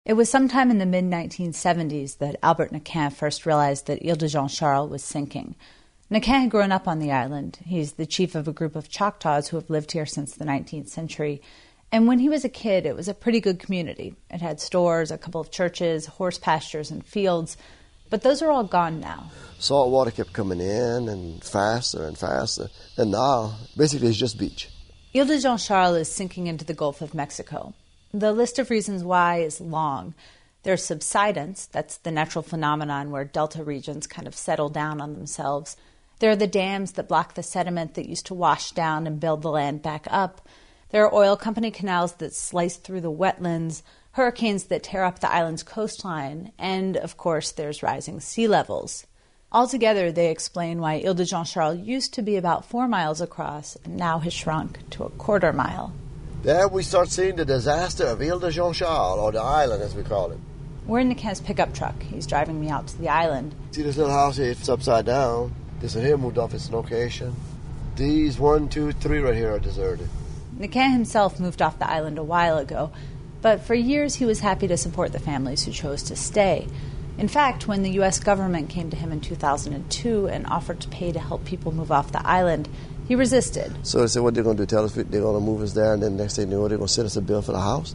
It was sometime in the mid-1970s that Albert Naquin first realized that Ile de Jean Charles was sinking. Naquin had grown up on the island. He's the chief of a group of Choctaws who have lived here since the 19th century. And when he was a kid, it was a pretty good community. It had stores, a couple of churches, horse pastures, and fields. But those are all gone now. Salt water kept coming in and faster. And now, basically, it's just beach. Ile de Jean Charles is sinking into the Gulf of Mexico. The list of reasons why is long. There's subsidence, that's the natural phenomenon where delta regions kind of settle down on themselves. There are the dams that block the sediment that used to wash down and build the land back up. There are oil company canals that slice through the wetlands, hurricanes that tear up the island's coastline, and, of course, there's rising sea levels. Altogether, they explain why Ile de Jean Charles used to be about 4 miles across and now has shrunk to a quarter mile. There we start seeing the disaster of Ile de Jean Charles, or the island as we call it. We're in Naquin's pickup truck. He's driving me out to the island. See this little house here? It's upside down. This one here moved off its location. These 1, 2, 3 right here are deserted. Naquin himself moved off the island a while ago, but for years he was happy to support the families who chose to stay. In fact, when the U.S. government came to him in 2002 and offered to pay to help people move off the island, he resisted. So they said, what they're going to do, tell us they're going to move us there, and then next thing you know, they're going to send us a bill for the house?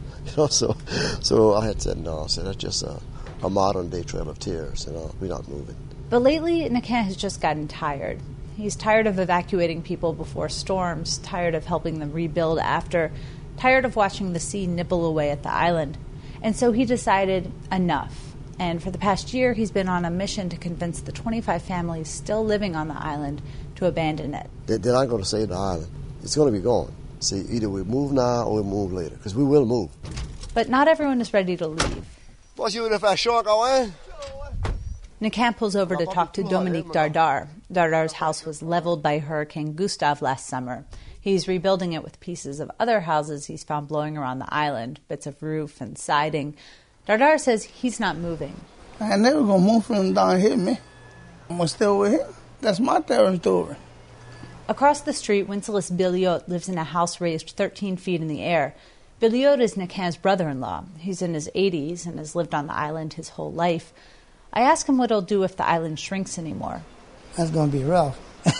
So I had said, no, I said, that's just a modern-day Trail of Tears, we're not moving. But lately, Naquin has just gotten tired. He's tired of evacuating people before storms, tired of helping them rebuild after, tired of watching the sea nibble away at the island. And so he decided, enough. And for the past year, he's been on a mission to convince the 25 families still living on the island to abandon it. They're not going to save the island. It's going to be gone. See, either we move now or we move later, because we will move. But not everyone is ready to leave. What's you if I shark away? Naquin pulls over to talk to Dominique Dardar. Dardar's house was leveled by Hurricane Gustave last summer. He's rebuilding it with pieces of other houses he's found blowing around the island, bits of roof and siding. Dardar says he's not moving. I never gonna move from down here, man. I'm gonna stay over here. That's my territory. Across the street, Wenceslas Billiot lives in a house raised 13 feet in the air. Billiot is Naquin's brother-in-law. He's in his 80s and has lived on the island his whole life. I ask him what he'll do if the island shrinks anymore. That's gonna be rough.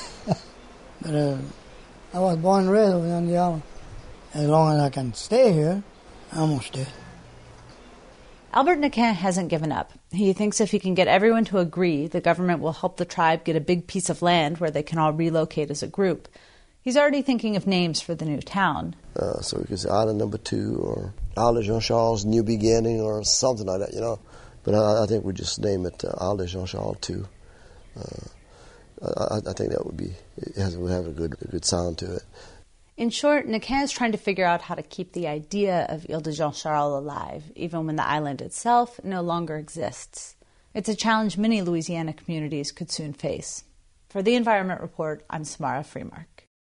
But I was born and raised over on the island. As long as I can stay here, I'm gonna stay. Albert Naquin hasn't given up. He thinks if he can get everyone to agree, the government will help the tribe get a big piece of land where they can all relocate as a group. He's already thinking of names for the new town. So we could say Island Number 2 or Ile de Jean Charles New Beginning or something like that, But I think we just name it Ile de Jean Charles 2. I think that would have a good sound to it. In short, Naquin is trying to figure out how to keep the idea of Ile de Jean Charles alive, even when the island itself no longer exists. It's a challenge many Louisiana communities could soon face. For the Environment Report, I'm Samara Freemark.